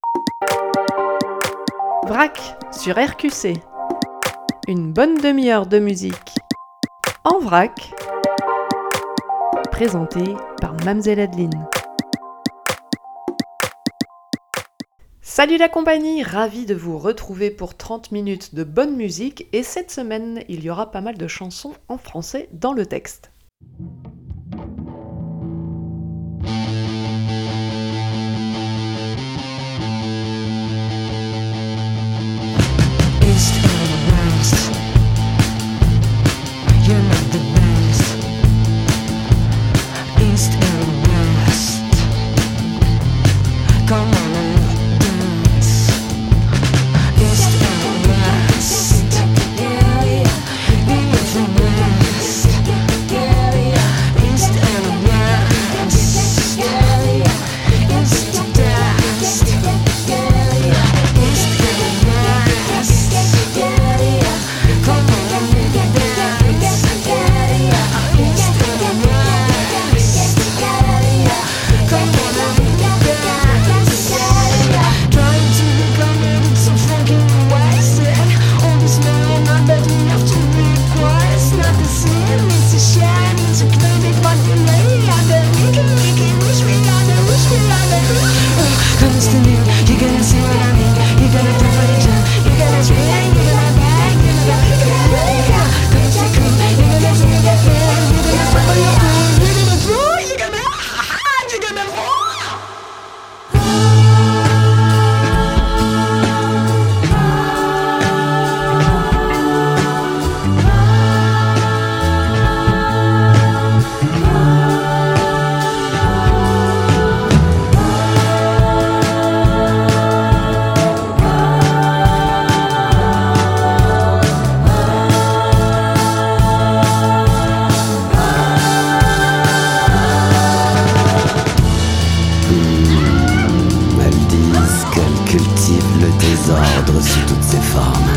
VRAC sur RQC. Une bonne demi-heure de musique en vrac, présentée par Mamzelle Adeline. Salut la compagnie, ravi de vous retrouver pour 30 minutes de bonne musique et cette semaine, il y aura pas mal de chansons en français dans le texte. Sous toutes ses formes,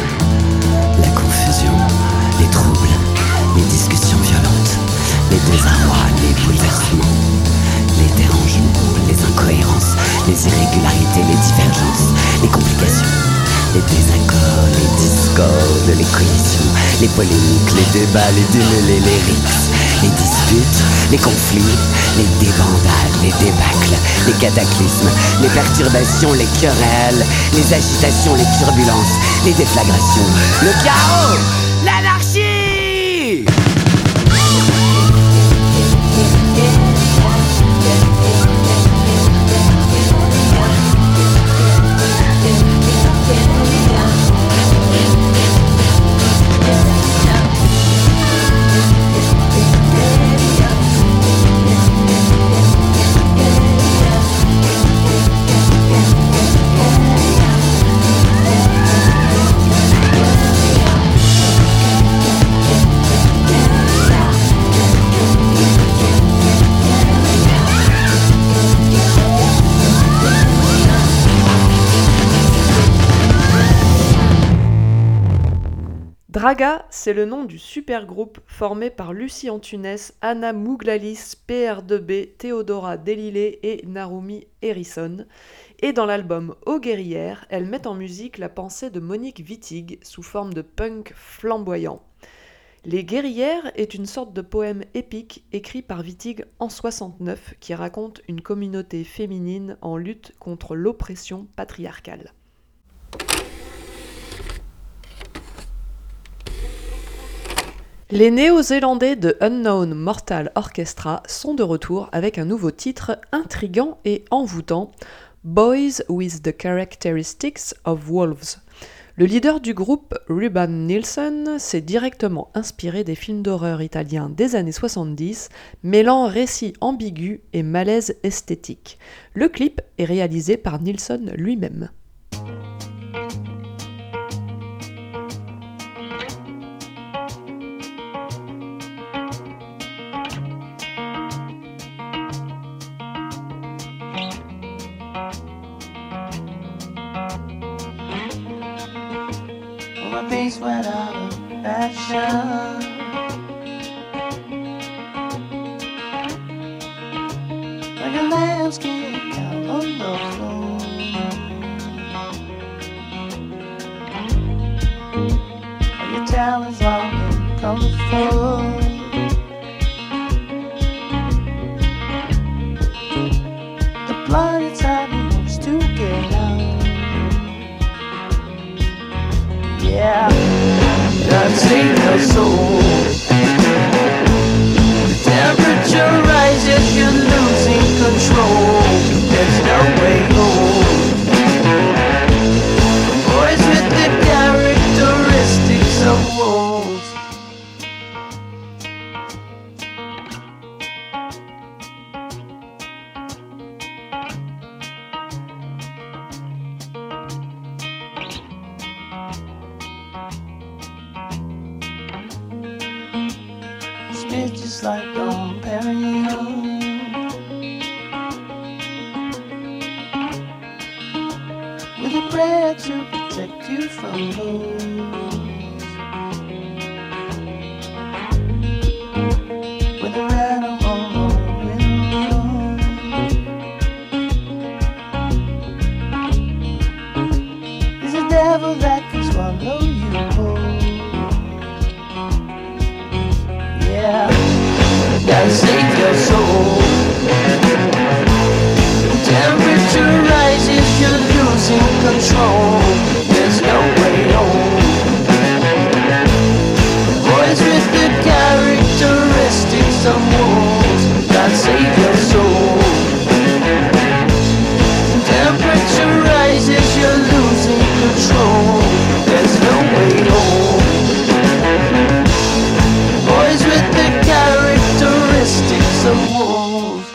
la confusion, les troubles, les discussions violentes, les désarrois, les bouleversements, les dérangements, les incohérences, les irrégularités, les divergences, les complications, les désaccords, les discordes, les collisions, les polémiques, les débats, les démêlés, les rixes, les disputes, les conflits, les débandades, les débâcles, les cataclysmes, les perturbations, les querelles, les agitations, les turbulences, les déflagrations, le chaos, l'anarchie. Draga, c'est le nom du supergroupe formé par Lucie Antunes, Anna Mouglalis, PR2B, Théodora Delilé et Narumi Harrison. Et dans l'album Aux Guerrières, elle met en musique la pensée de Monique Wittig sous forme de punk flamboyant. Les Guerrières est une sorte de poème épique écrit par Wittig en 69 qui raconte une communauté féminine en lutte contre l'oppression patriarcale. Les Néo-Zélandais de Unknown Mortal Orchestra sont de retour avec un nouveau titre intriguant et envoûtant, Boys with the Characteristics of Wolves. Le leader du groupe, Ruben Nilsson, s'est directement inspiré des films d'horreur italiens des années 70, mêlant récits ambigus et malaise esthétique. Le clip est réalisé par Nilsson lui-même. My face went out of fashion. Like a landscape out on the floor. now is all comfort. The blood inside me wants to get out. Yeah, God save your soul. The temperature rises, you're losing control. There's no way home. Boys with the characteristics of wolves. Spit just like Dom Perignon. With a prayer to protect you from those. With an animal window. There's a devil that can swallow you whole. Yeah, gotta save your soul. Temperature rises, you're losing control. There's no way home. Boys with the characteristics of wolves. God save your soul. Temperature rises, you're losing control. There's no way home. Boys with the characteristics of wolves.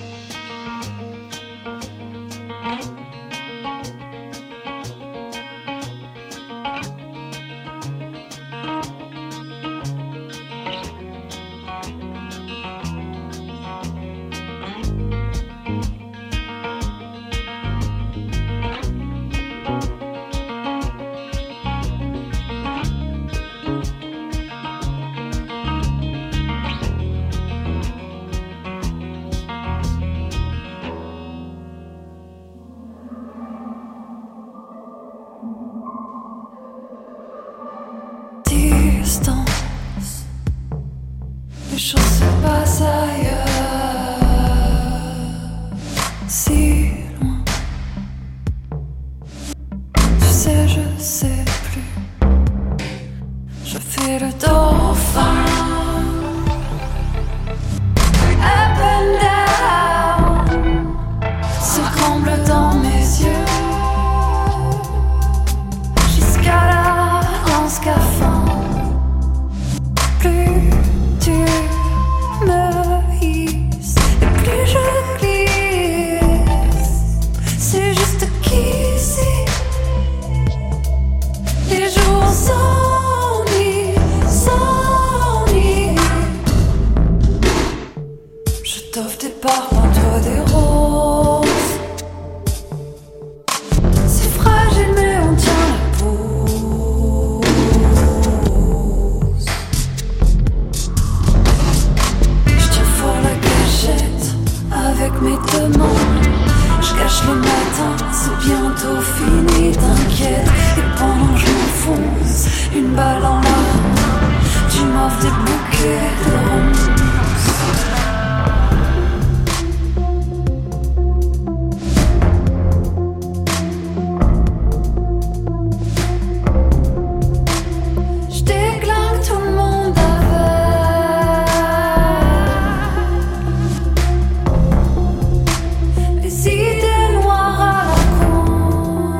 Distance, les choses se passent ailleurs, si loin. Tu sais, je sais plus. Je fais le dauphin, up and down, se tremble dans mes yeux, jusqu'à là en scaphandre. Plus tu me hisses et plus je glisse. C'est juste qu'ici les jours s'ennuient. Je t'offre des parfums, toi des roses. C'est fragile mais on tient la pose. Je tiens fort la cachette avec mes deux mains. Je cache le matin, c'est bientôt fini, t'inquiète. Et pendant que je m'enfonce une balle en l'air, tu m'offres des bouquets de ronces. Je déglingue tout le monde avec les idées noires à la con.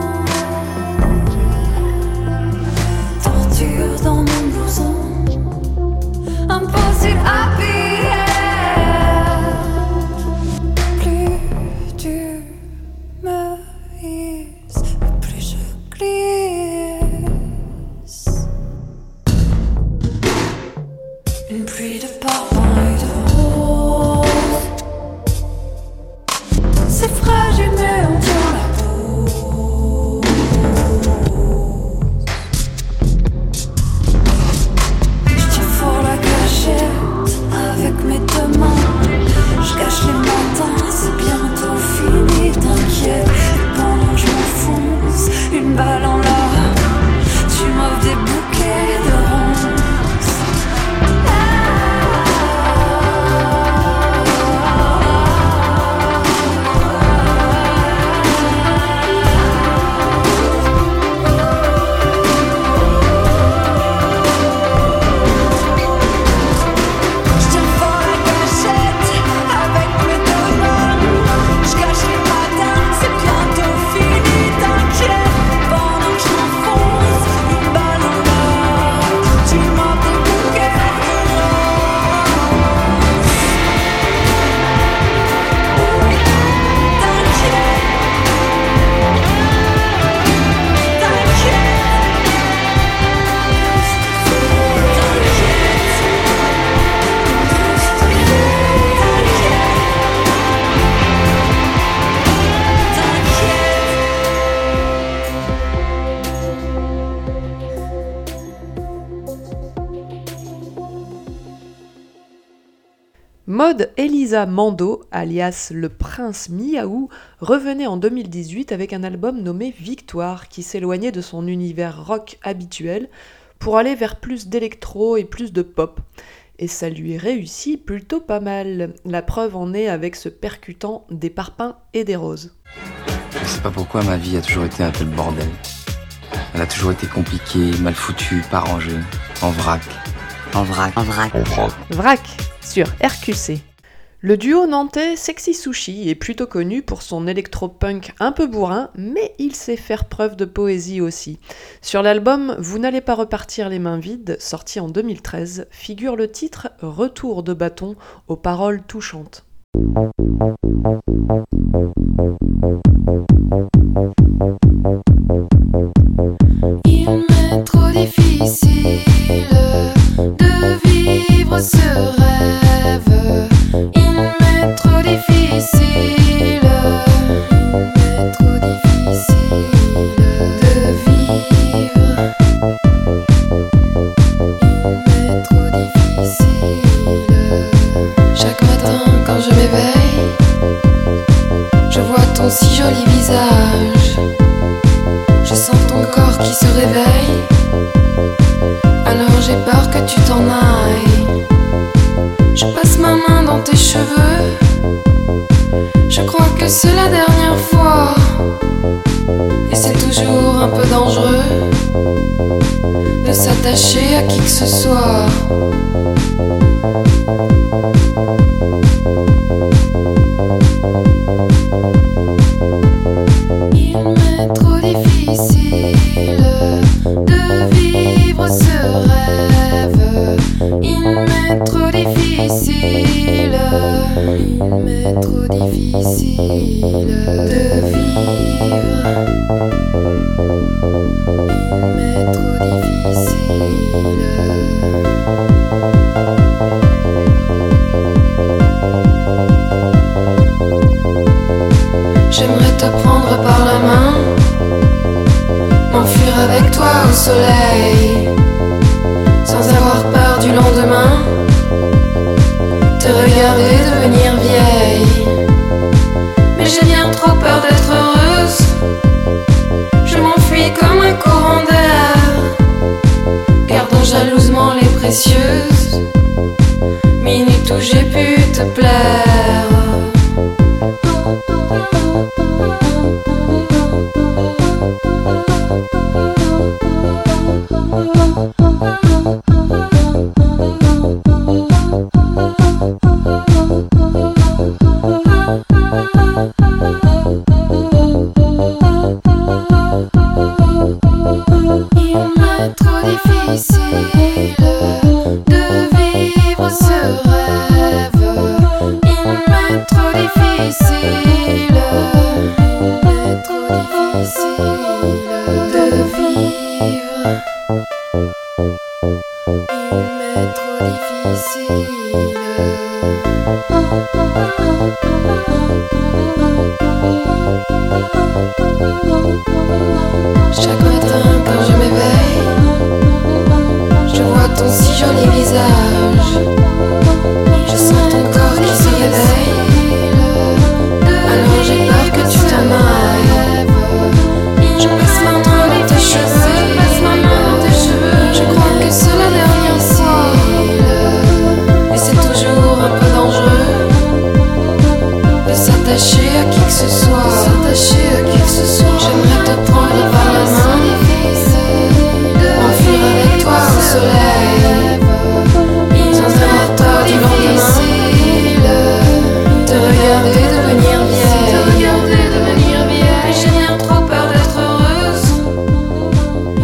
Torture dans mon blouson, impossible à piller. Plus tu me hisses, plus je glisse. Une pluie de parfums et de roses. C'est fragile mais on tient la pose. Je tiens fort la cachette avec mes deux mains. Je cache les matins, c'est bientôt fini, t'inquiète. Et pendant que je m'enfonce une balle en l'air, mode, Elisa Mando, alias le prince Miaou, revenait en 2018 avec un album nommé Victoire, qui s'éloignait de son univers rock habituel pour aller vers plus d'électro et plus de pop. Et ça lui réussit plutôt pas mal. La preuve en est avec ce percutant Des parpaings et des roses. Je sais pas pourquoi ma vie a toujours été un tel bordel. Elle a toujours été compliquée, mal foutue, pas rangée, en vrac. Vrac sur RQC. Le duo nantais Sexy Sushi est plutôt connu pour son électro-punk un peu bourrin, mais il sait faire preuve de poésie aussi. Sur l'album Vous n'allez pas repartir les mains vides, sorti en 2013, figure le titre Retour de bâton aux paroles touchantes. Il m'est trop difficile de vivre ce rêve. Il m'est trop difficile. Il m'est trop difficile de vivre. Il m'est trop difficile. Chaque matin quand je m'éveille, je vois ton si joli visage. Je sens ton corps qui se réveille. Alors j'ai peur que tu t'en ailles. Je passe ma main dans tes cheveux. Je crois que c'est la dernière fois. Et c'est toujours un peu dangereux de s'attacher à qui que ce soit. Il m'est trop difficile de vivre ce rêve. Il m'est trop difficile. Il m'est trop difficile de vivre. Il m'est trop difficile. J'aimerais te prendre par la main, m'enfuir avec toi au soleil, sans avoir peur du lendemain, te regarder devenir vieille. Mais j'ai bien trop peur d'être heureuse, je m'enfuis comme un courant d'air, gardant jalousement les précieuses minutes où j'ai pu te plaire. Chaque matin quand je m'éveille, je vois ton si joli visage. Je sens ton corps qui se réveille. Alors j'ai peur que tu t'en ailles. Je passe ma main dans tes cheveux. Je crois que c'est la dernière fois. Et c'est toujours un peu dangereux de s'attacher à qui que ce soit. J'aimerais te prendre par la main, m'enfuir avec toi au soleil, sans avoir peur du lendemain, te regarder devenir vieille. Mais j'ai bien trop peur d'être heureuse,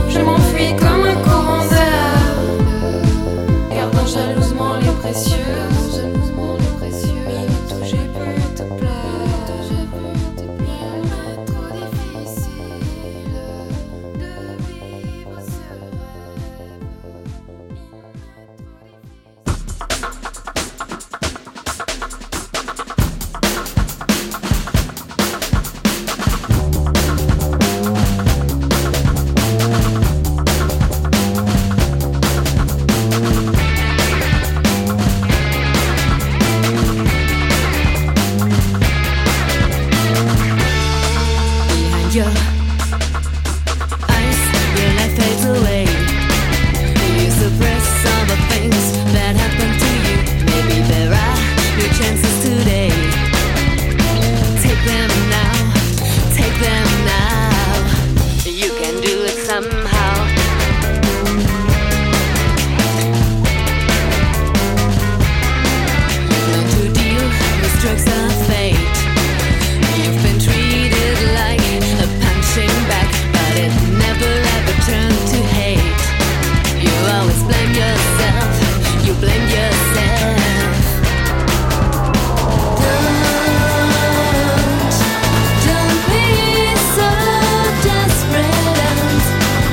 miles away. You suppress all the things that happen to you. Maybe there are new chances today. Take them now, take them now. You can do it somehow. Learn to deal with strokes of fate. You've been treated like a punching bag, but it never ever turned to hate. You always blame yourself, you blame yourself. Don't be so desperate and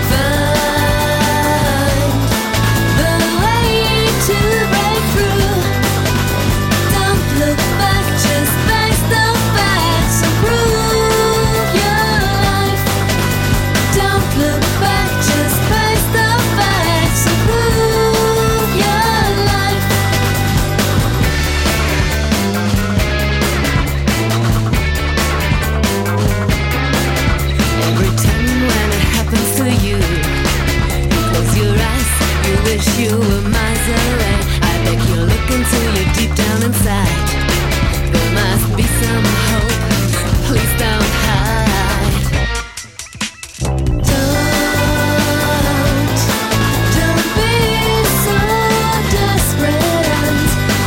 find the way to break through. Don't look back, just face the facts and prove your life. Don't look back, just face the facts and prove your life. Every time when it happens to you, you close your eyes, you wish you were miles away. I beg you look into your deep down inside. There must be some hope, please don't hide. Don't be so desperate and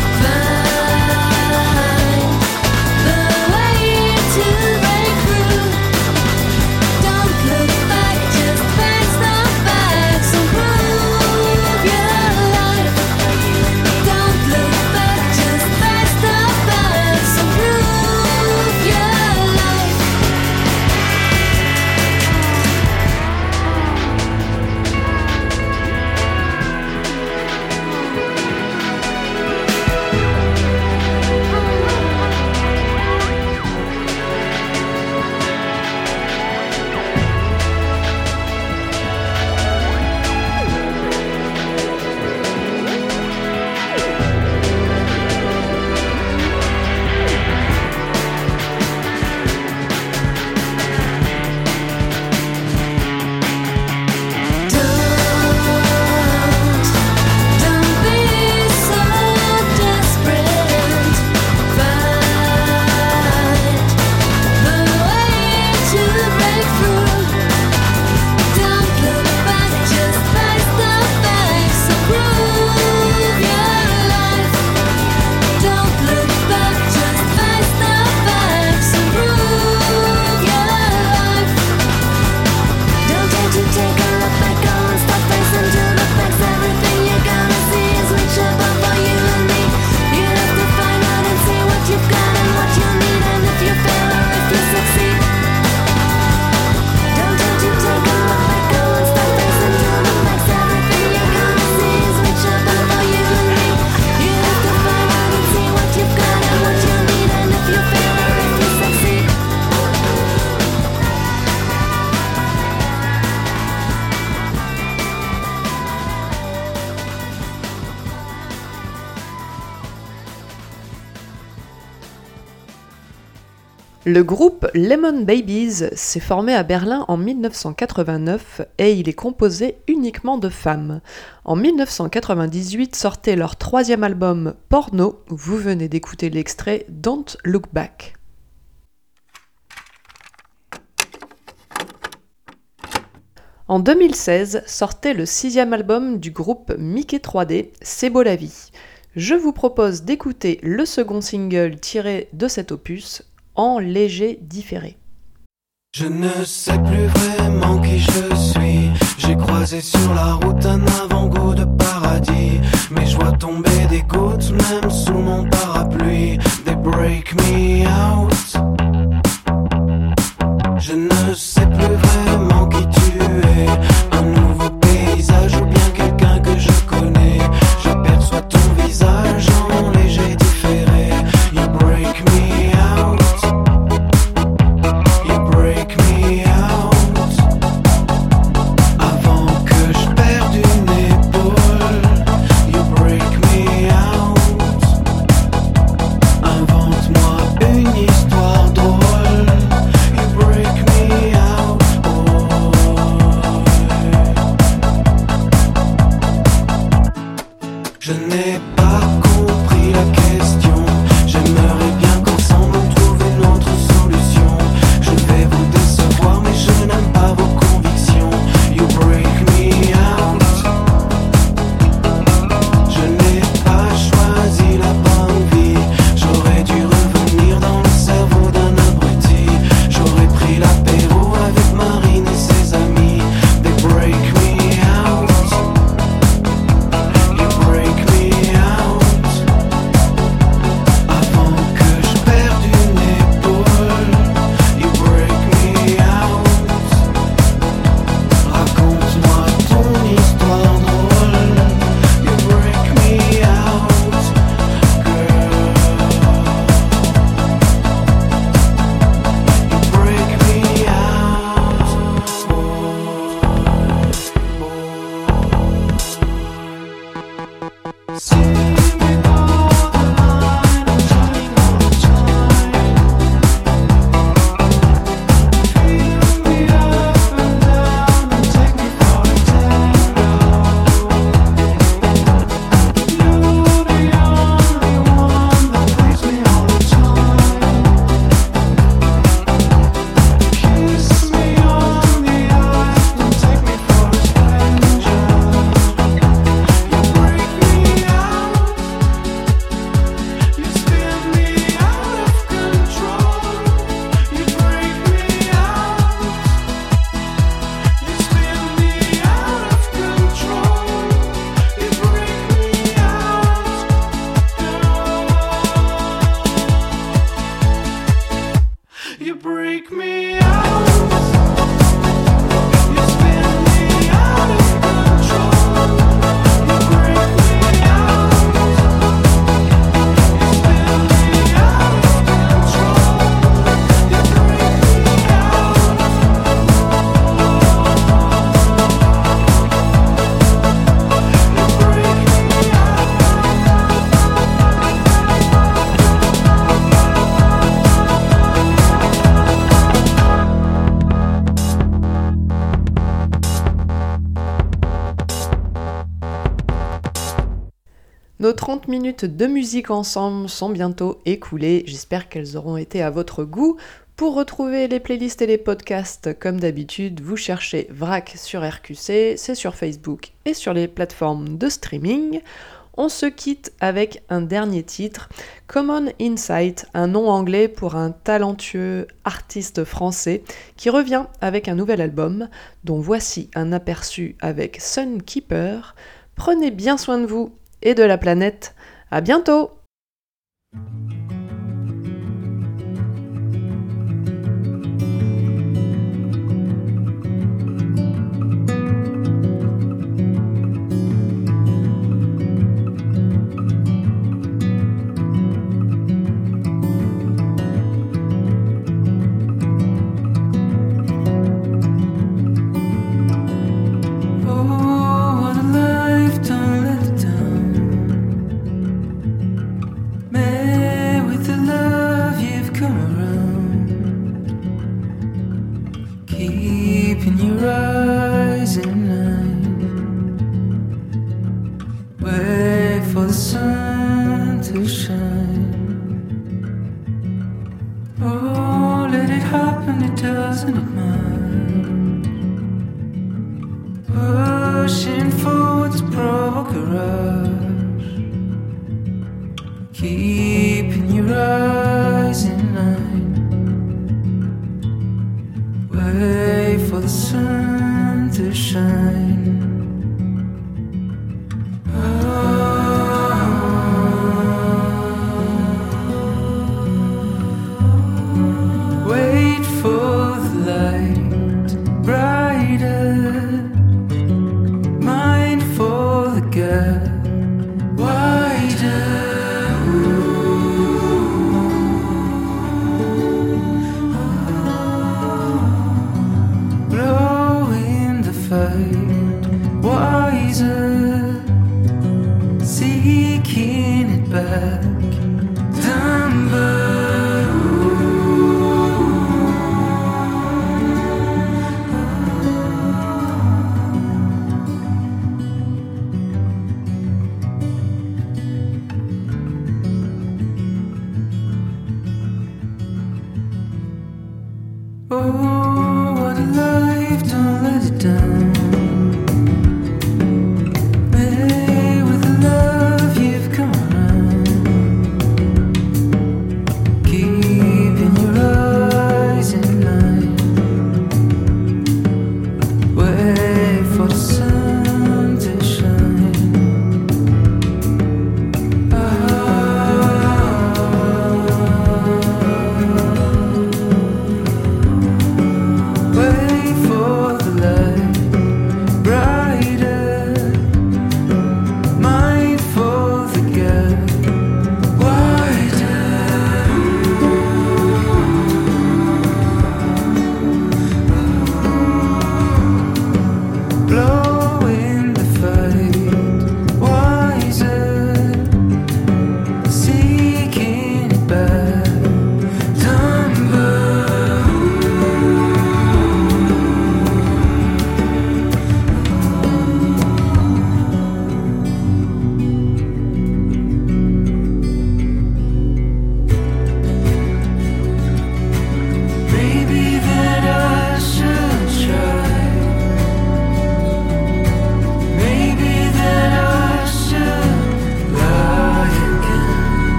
find the way to break through. Don't look back, just face the facts and prove your life. Don't look back, just face the facts and prove your life. Don't be so desperate and find the way to break through. Don't look back, just face the facts and prove your life. Don't look back, just face the facts and prove your life. Don't try to take a look back, go and stop facing to the facts. Everything you're gonna see is reachable for you and me. You have to find out and see what you've got and what you need, and if you fail or if you succeed. Don't try to take a look back, go and stop facing to the facts. Everything you're gonna see is reachable for you and me. You have to find out and see what you've got and what you need, and if you fail or if you succeed. Le groupe Lemon Babies s'est formé à Berlin en 1989 et il est composé uniquement de femmes. En 1998 sortait leur troisième album Porno, vous venez d'écouter l'extrait Don't Look Back. En 2016 sortait le sixième album du groupe Mickey 3D, C'est beau la vie. Je vous propose d'écouter le second single tiré de cet opus, En léger différé. Je ne sais plus vraiment qui je suis. J'ai croisé sur la route un avant-goût de paradis. Mais je vois tomber des gouttes même sous mon parapluie. They break me out. Je ne sais plus vraiment qui tu es. Un nouveau paysage ou bien quelqu'un que je connais. J'aperçois ton visage en léger différé. You break me out. You break me out. Avant que je perde une épaule. You break me Nos 30 minutes de musique ensemble sont bientôt écoulées. J'espère qu'elles auront été à votre goût. Pour retrouver les playlists et les podcasts, comme d'habitude, vous cherchez VRAC sur RQC, c'est sur Facebook et sur les plateformes de streaming. On se quitte avec un dernier titre, Common Insight, un nom anglais pour un talentueux artiste français qui revient avec un nouvel album, dont voici un aperçu avec Sunkeeper. Prenez bien soin de vous et de la planète. À bientôt! Keeping your eyes in line, wait for the sun to shine. Oh, let it happen, it doesn't mind. Pushing forward to provoke a rush, keeping your eyes in line. Wait for the sun to shine.